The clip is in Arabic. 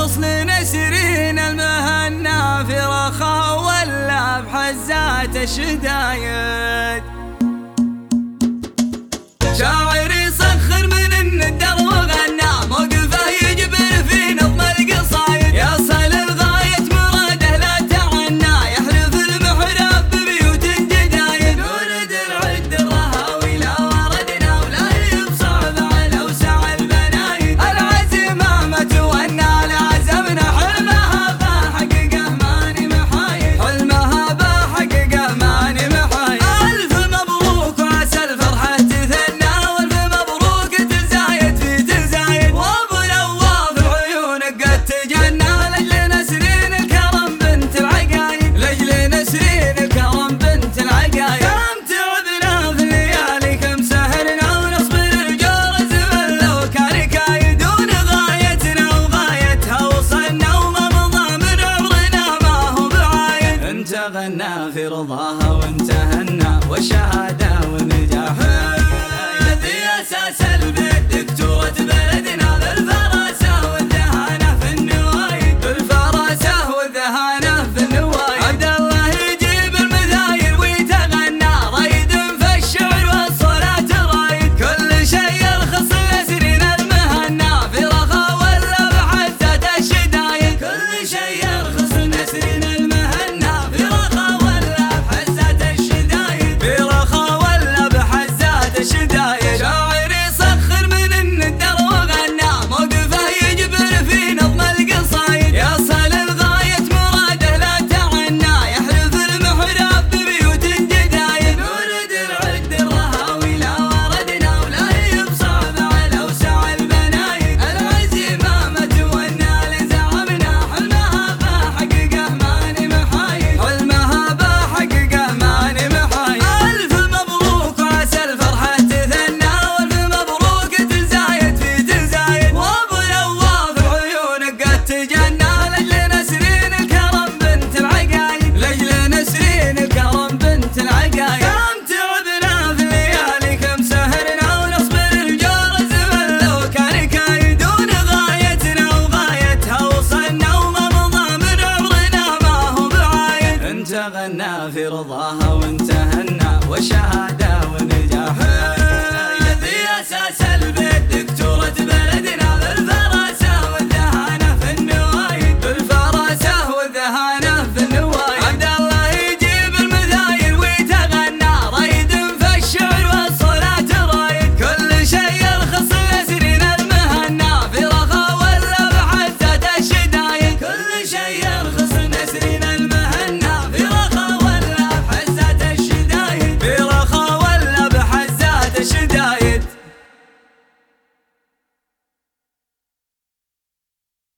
غصن نسرين المهنا في رخاء ولا بحزات الشدايد. شاعر يسخر من الندر وغنى موقفه يجبر في نظم القصايد، يصل الغاية مراده لا تعنى يحلف المحراب ببيوت جدايد. نورد العد الرهاوي لا وردنا ولا يبصعب على وسع البنايد، العزيمة ما تونى لعزمنا حلمها بحققه ماني محايد، حلمها بحققه ماني محايد. ألف مبروك وعسى الفرحة تثنى والف مبروك تزايد في تزايد، وابو نواف عيونك قد تجنى لجل نسرين الكرم بنت العقايد، لجل نسرين الكرم بنت العقايد. كم تعبنا في الليالي كم سهرنا ونصبر الجور زمن لو كان كايد، ولغايتنا وغايتها وصلنا وما مضى من عمرنا ما هو بعايد. انت غنى في رضاها وانتهنا والشهادة والنجاح ذي أساس البيت، دكتورة بلدنا بالفراسة والذهانة في النوايد، بالفراسة والذهانة في النوايد. عبد الله يجيب المثايل ويتغنى رايد في الشعر والصلاة رايد، كل شيء يرخص لنسرين المهنا في رخاء ولا بحزات الشدايد، كل شيء يرخص لنسرين المهنا في رخاء ولا بحزات الشدايد، في رخاء ولا بحزات الشدايد. شاعر يسخر من الندر وغنى موقفه يجبر في نظم القصايد، يصل الغاية مراده لا تعنى يحلف المحراب ببيوت جدايد. نورد العد الرهاوي لا وردنا ولا يبصعب على وسع البنايد، العزيمة ما تونى لزعمنا حلمها بحققه ماني محايد، حلمها بحققه ماني محايد. ألف مبروك وعسى الفرحة تثنى والف مبروك تزايد في تزايد، وابو نواف عيونك قد تجنى لجل نسرين الكرم بنت العقايد، لجل نسرين الكرم بنت العقايد. كم تعبنا في الليالي كم سهرنا ونصبر الجور زمن لو كان كايد، ولغايتنا وغايتها وصلنا وما مضى من عمرنا ما هو بعايد. انت غنى في رضاها وانتهنا والشهادة